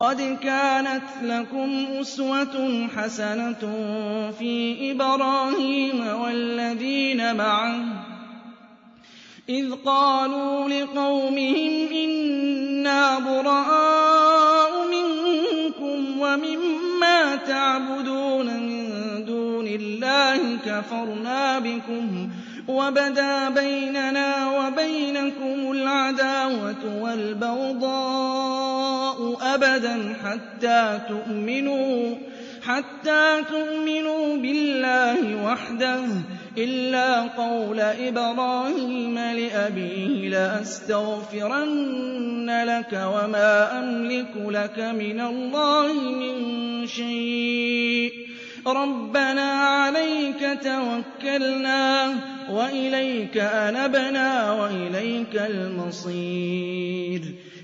قَدْ كَانَتْ لَكُمْ أُسْوَةٌ حَسَنَةٌ فِي إِبْرَاهِيمَ وَالَّذِينَ مَعَهُ إِذْ قَالُوا لِقَوْمِهِمْ إِنَّا بُرَآءُ مِنكُمْ وَمِمَّا تَعْبُدُونَ مِن دُونِ اللَّهِ كَفَرْنَا بِكُمْ وَبَدَا بَيْنَنَا وَبَيْنَكُمُ الْعَدَاوَةُ وَالْبَغْضَاءُ أَبَدًا حَتَّىٰ تُؤْمِنُوا بِاللَّهِ وَحْدَهُ إِلَّا قَوْلَ إِبْرَاهِيمَ لِأَبِيهِ لَأَسْتَغْفِرَنَّ لَكَ وَمَا أَمْلِكُ لَكَ مِنَ اللَّهِ مِن شَيْءٍ رَبَّنَا عَلَيْكَ تَوَكَّلْنَا وَإِلَيْكَ أَنَبْنَا وَإِلَيْكَ الْمَصِيرُ